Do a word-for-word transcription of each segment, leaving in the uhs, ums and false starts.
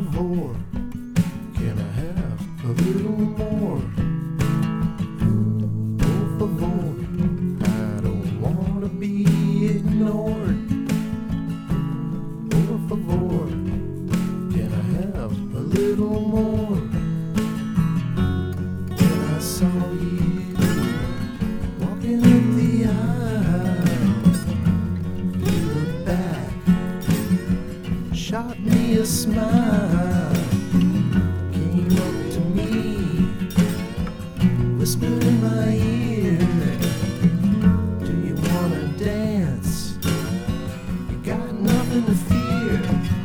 favor, can I have a little more? Por favor, I don't wanna be ignored. Por favor, can I have a little more? When I saw you walking up the aisle, you looked back, shot me a smile, came up to me, whispered in my ear, do you wanna dance? You got nothing to fear.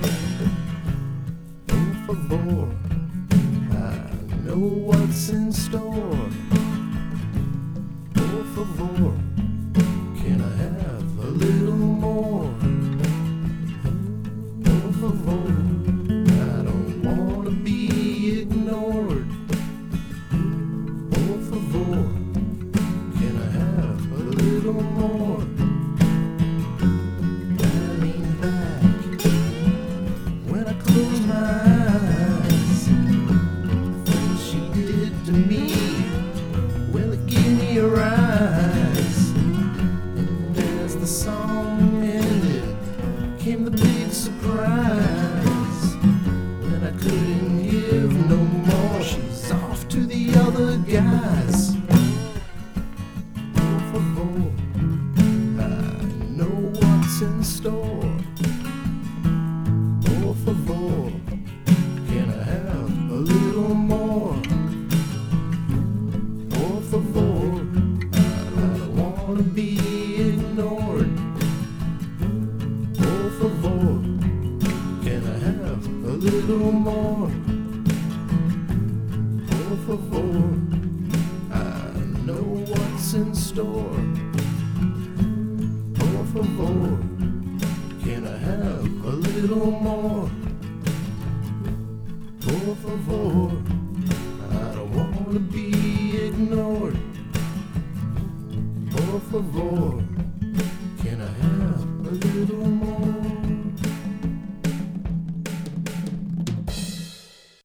Por favor, I know what's in store. Por favor, can I have a little more? Por favor, I don't wanna be ignored. Por favor, can I have a little more? I lean back when I close my eyes. The things she did to me, well, it gave me a rise. And as the song ended, came the big surprise. When I couldn't give no more, she's off to the other guys. Por favor, I know what's in store. Por favor, can I have a little more? Por favor, I don't wanna be ignored. Por favor, can I have a little more? Por favor, I know what's in store. Por favor, can I have a little more? Por favor, I don't wanna be ignored. Por favor.